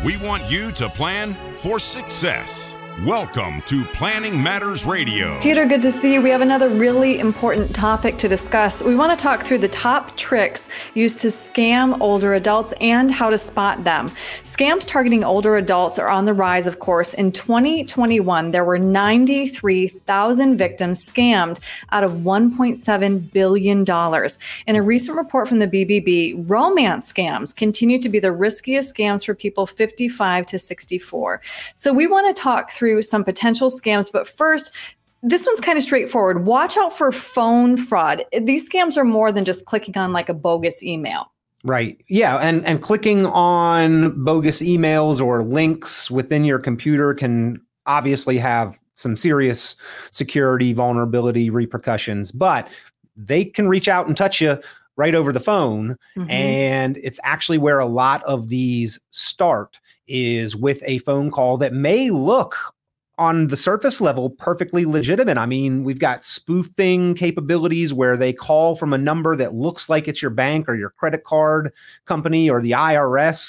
We want you to plan for success. Welcome to Planning Matters Radio. Peter, good to see you. We have another really important topic to discuss. We want to talk through the top tricks used to scam older adults and how to spot them. Scams targeting older adults are on the rise, of course. In 2021, there were 93,000 victims scammed out of $1.7 billion. In a recent report from the BBB, romance scams continue to be the riskiest scams for people 55 to 64. So we want to talk through some potential scams, but first, this one's kind of straightforward. Watch out for phone fraud. These scams are more than just clicking on like a bogus email. Right. Yeah. And clicking on bogus emails or links within your computer can obviously have some serious security vulnerability repercussions, but they can reach out and touch you right over the phone. Mm-hmm. And it's actually where a lot of these start, is with a phone call that may look on the surface level perfectly legitimate. I mean, we've got spoofing capabilities where they call from a number that looks like it's your bank or your credit card company or the IRS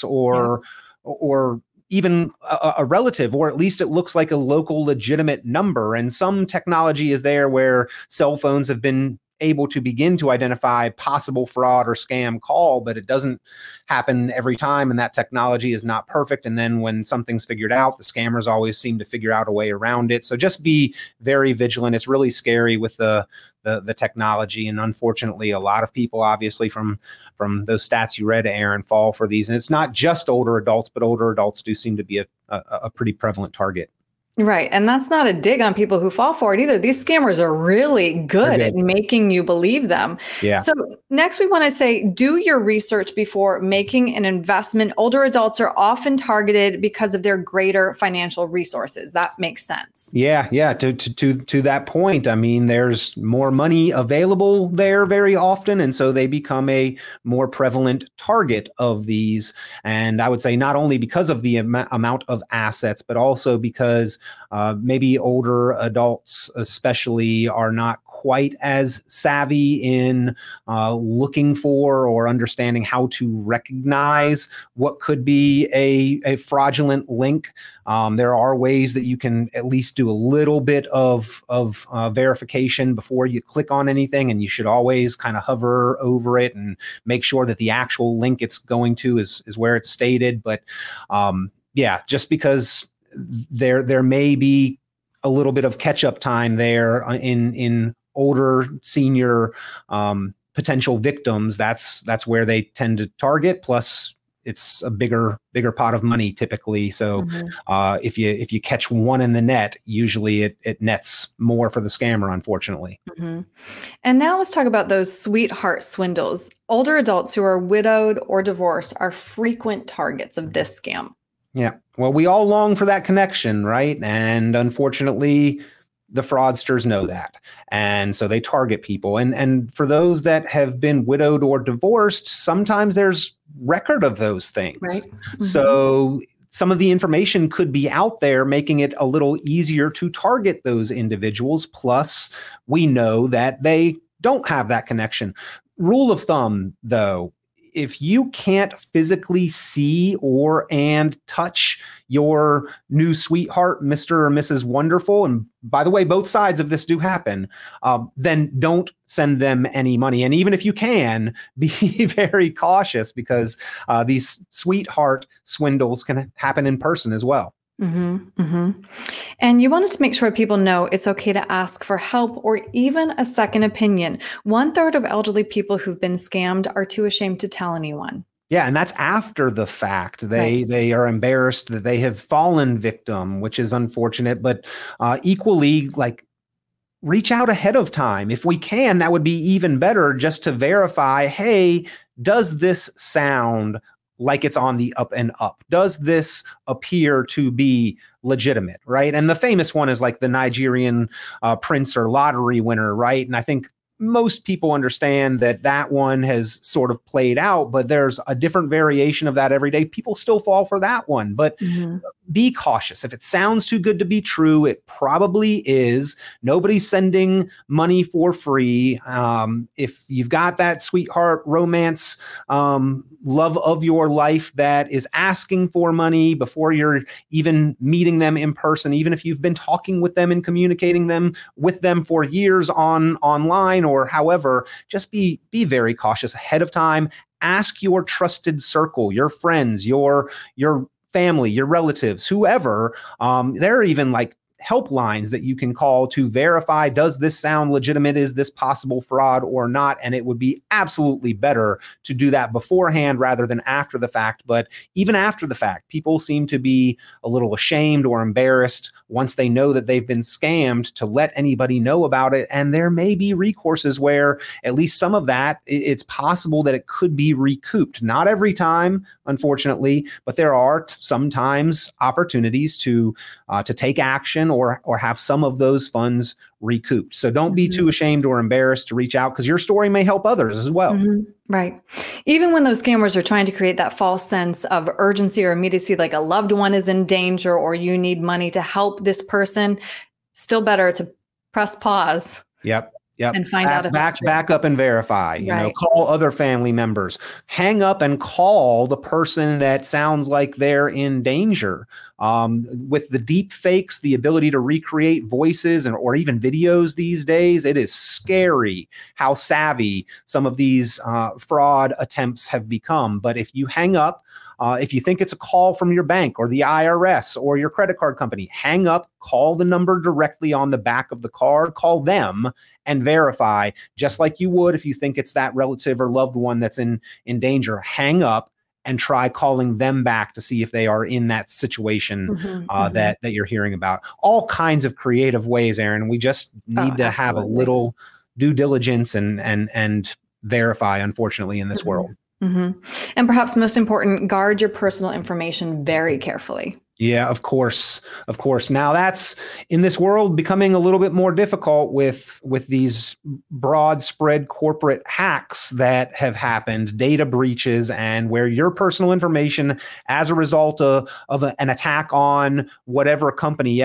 or even a relative, or at least it looks like a local legitimate number. And some technology is there where cell phones have been able to begin to identify possible fraud or scam call, but it doesn't happen every time. And that technology is not perfect. And then when something's figured out, the scammers always seem to figure out a way around it. So just be very vigilant. It's really scary with the technology. And unfortunately, a lot of people, obviously, from those stats you read, Aaron, fall for these. And it's not just older adults, but older adults do seem to be a pretty prevalent target. Right. And that's not a dig on people who fall for it either. These scammers are really good at making you believe them. Yeah. So next we want to say, do your research before making an investment. Older adults are often targeted because of their greater financial resources. That makes sense. Yeah. Yeah. To that point, I mean, there's more money available there very often. And so they become a more prevalent target of these. And I would say not only because of the amount of assets, but also because maybe older adults especially are not quite as savvy in looking for or understanding how to recognize what could be a fraudulent link. There are ways that you can at least do a little bit of verification before you click on anything, and you should always kind of hover over it and make sure that the actual link it's going to is where it's stated. But just because there may be a little bit of catch-up time there in older senior potential victims. That's where they tend to target. Plus, it's a bigger pot of money typically. So if you catch one in the net, usually it nets more for the scammer, unfortunately. Mm-hmm. And now let's talk about those sweetheart swindles. Older adults who are widowed or divorced are frequent targets of this scam. Yeah. Well, we all long for that connection, right? And unfortunately, the fraudsters know that. And so they target people. And for those that have been widowed or divorced, sometimes there's record of those things. Right. Mm-hmm. So some of the information could be out there, making it a little easier to target those individuals. Plus, we know that they don't have that connection. Rule of thumb, though, if you can't physically see and touch your new sweetheart, Mr. or Mrs. Wonderful, and by the way, both sides of this do happen, then don't send them any money. And even if you can, be very cautious, because these sweetheart swindles can happen in person as well. Mm-hmm, mm-hmm. And you wanted to make sure people know it's okay to ask for help or even a second opinion. 1/3 of elderly people who've been scammed are too ashamed to tell anyone. Yeah, and that's after the fact. They are embarrassed that they have fallen victim, which is unfortunate, but equally, like, reach out ahead of time. If we can, that would be even better, just to verify, hey, does this sound like it's on the up and up? Does this appear to be legitimate, right? And the famous one is like the Nigerian prince or lottery winner, right? And I think most people understand that one has sort of played out, but there's a different variation of that every day. People still fall for that one. But be cautious. If it sounds too good to be true, it probably is. Nobody's sending money for free. If you've got that sweetheart romance, love of your life that is asking for money before you're even meeting them in person, even if you've been talking with them and communicating with them for years online or however, just be very cautious ahead of time. Ask your trusted circle, your friends, your family, your relatives, whoever. There are even like helplines that you can call to verify, does this sound legitimate? Is this possible fraud or not? And it would be absolutely better to do that beforehand rather than after the fact. But even after the fact, people seem to be a little ashamed or embarrassed once they know that they've been scammed to let anybody know about it. And there may be recourses where at least some of that, it's possible that it could be recouped. Not every time, unfortunately, but there are sometimes opportunities to take action or have some of those funds recouped. So don't be too ashamed or embarrassed to reach out, because your story may help others as well. Right. Even when those scammers are trying to create that false sense of urgency or immediacy, like a loved one is in danger or you need money to help this person, still better to press pause. Yep. And find out if back up and verify, call other family members, hang up and call the person that sounds like they're in danger. With the deep fakes, the ability to recreate voices or even videos these days, it is scary how savvy some of these fraud attempts have become. But if you hang up, if you think it's a call from your bank or the IRS or your credit card company, hang up, call the number directly on the back of the card, call them and verify, just like you would if you think it's that relative or loved one that's in danger. Hang up and try calling them back to see if they are in that situation that you're hearing about. All kinds of creative ways, Erin. We just need to have a little due diligence and verify, unfortunately, in this world. And perhaps most important, guard your personal information very carefully. Yeah, of course. Now that's in this world becoming a little bit more difficult with these broad spread corporate hacks that have happened, data breaches, and where your personal information as a result of an attack on whatever company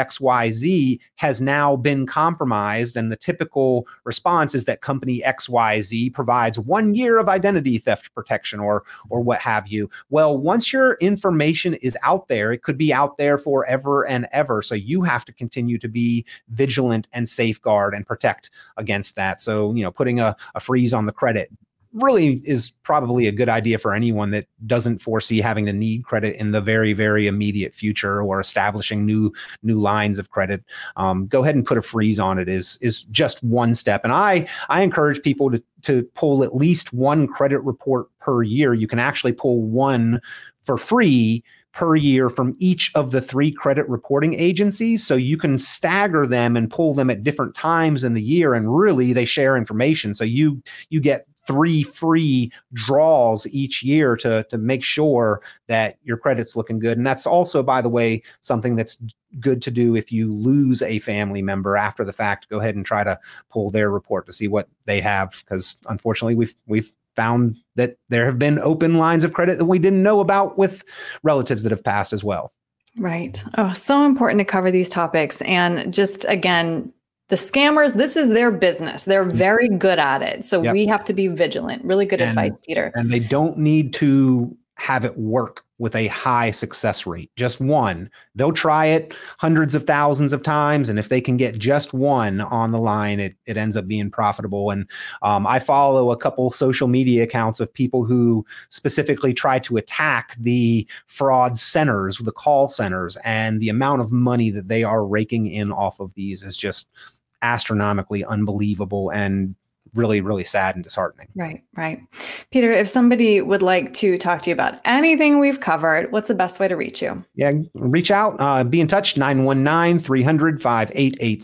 XYZ has now been compromised. And the typical response is that company XYZ provides 1 year of identity theft protection or what have you. Well, once your information is out there, it could be out there forever and ever. So you have to continue to be vigilant and safeguard and protect against that. So, putting a freeze on the credit really is probably a good idea for anyone that doesn't foresee having to need credit in the very, very immediate future or establishing new lines of credit. Go ahead and put a freeze on it is just one step. And I encourage people to pull at least one credit report per year. You can actually pull one for free per year from each of the 3 credit reporting agencies. So you can stagger them and pull them at different times in the year. And really they share information. So you get 3 free draws each year to make sure that your credit's looking good. And that's also, by the way, something that's good to do if you lose a family member after the fact. Go ahead and try to pull their report to see what they have, because unfortunately we've found that there have been open lines of credit that we didn't know about with relatives that have passed as well. Right. Oh, so important to cover these topics. And just again, the scammers, this is their business. They're very good at it. So we have to be vigilant. Really good advice, Peter. And they don't need to have it work with a high success rate. Just one. They'll try it hundreds of thousands of times. And if they can get just one on the line, it ends up being profitable. And I follow a couple social media accounts of people who specifically try to attack the fraud centers, the call centers, and the amount of money that they are raking in off of these is just astronomically unbelievable and really, really sad and disheartening. Right. Peter, if somebody would like to talk to you about anything we've covered, what's the best way to reach you? Yeah, reach out, be in touch, 919-300-5886,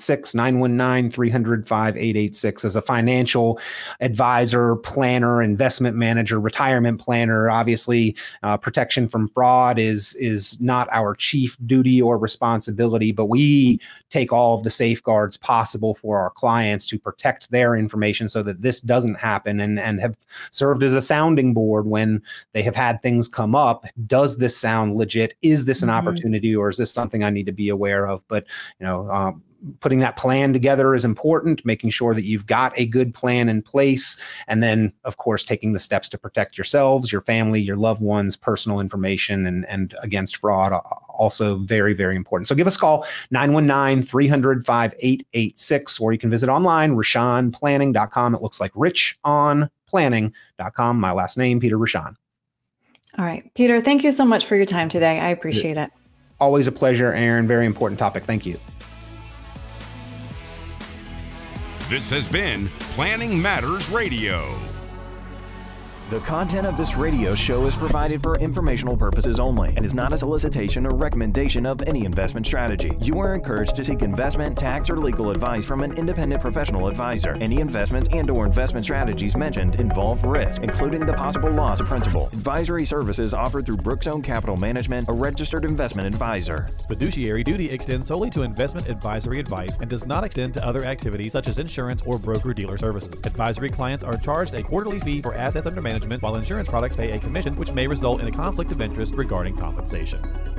919-300-5886. As a financial advisor, planner, investment manager, retirement planner, obviously protection from fraud is not our chief duty or responsibility, but we take all of the safeguards possible for our clients to protect their information so that this doesn't happen, and have served as a sounding board when they have had things come up. Does this sound legit? Is this an opportunity, or is this something I need to be aware of? But, putting that plan together is important, making sure that you've got a good plan in place. And then, of course, taking the steps to protect yourselves, your family, your loved ones, personal information, and against fraud, also very, very important. So give us a call, 919-300-5886, or you can visit online, RochonPlanning.com. It looks like RichOnPlanning.com. My last name, Peter Rochon. All right, Peter, thank you so much for your time today. I appreciate it. Always a pleasure, Aaron. Very important topic. Thank you. This has been Planning Matters Radio. The content of this radio show is provided for informational purposes only and is not a solicitation or recommendation of any investment strategy. You are encouraged to seek investment, tax, or legal advice from an independent professional advisor. Any investments and/or investment strategies mentioned involve risk, including the possible loss of principal. Advisory services offered through Brookzone Capital Management, a registered investment advisor. Fiduciary duty extends solely to investment advisory advice and does not extend to other activities such as insurance or broker-dealer services. Advisory clients are charged a quarterly fee for assets under management, while insurance products pay a commission, which may result in a conflict of interest regarding compensation.